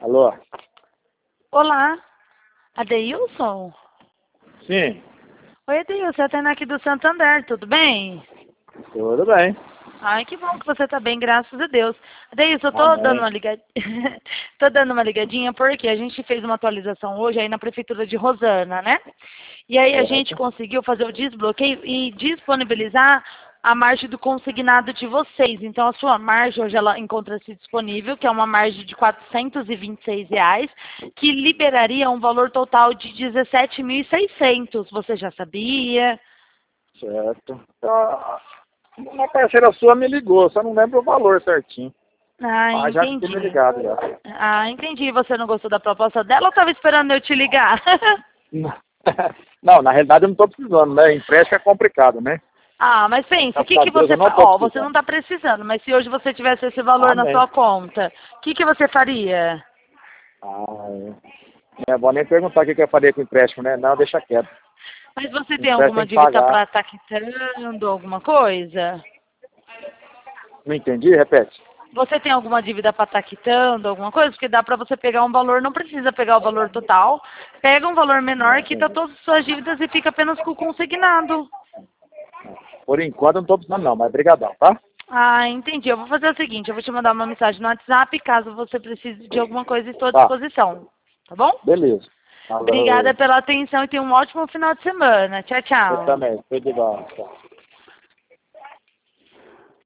Alô? Olá, Adeilson? Sim, Oi, Adeilson, é a Tainá aqui do Santander, tudo bem? tudo bem. Ai, que bom que você tá bem, graças a Deus. Adeilson, eu tô dando Amém. uma ligadinha, tô dando uma ligadinha porque a gente fez uma atualização hoje aí na Prefeitura de Rosana, né? E aí a gente Certo. conseguiu fazer o desbloqueio e disponibilizar a margem do consignado de vocês. Então, a sua margem hoje ela encontra-se disponível, que é uma margem de R$ 426, que liberaria um valor total de 17.600. Você já sabia? Certo. Uma parceira sua me ligou, só não lembro o valor certinho. Ah, Mas já tinha me entendi. ligado já. Ah, entendi. Você não gostou da proposta dela ou estava esperando eu te ligar? Não, na realidade eu não estou precisando, né? Empréstimo é complicado, né? Ah, mas pense, o Graças que a que Deus você eu não faz? estou Ó, você não precisando. está precisando, mas se hoje você tivesse esse valor na Amém. sua conta, o que que você faria? Ah, é. Não é bom nem perguntar o que eu faria com o empréstimo, né? Não, deixa quieto. Mas você O tem empréstimo tem alguma que dívida pagar. para estar quitando, alguma coisa? Não entendi? Repete. Você tem alguma dívida para estar quitando, alguma coisa? Porque dá para você pegar um valor, não precisa pegar o valor total, pega um valor menor, quita Entendi. todas as suas dívidas e fica apenas com o consignado. Por enquanto eu não estou precisando não, mas brigadão, tá? Ah, entendi. Eu vou fazer o seguinte, eu vou te mandar uma mensagem no WhatsApp, caso você precise de alguma coisa, estou à Tá, disposição. Tá bom? beleza. Obrigada Falou. pela atenção e tenha um ótimo final de semana. Tchau, Você tchau. também, tudo de bom. Tchau.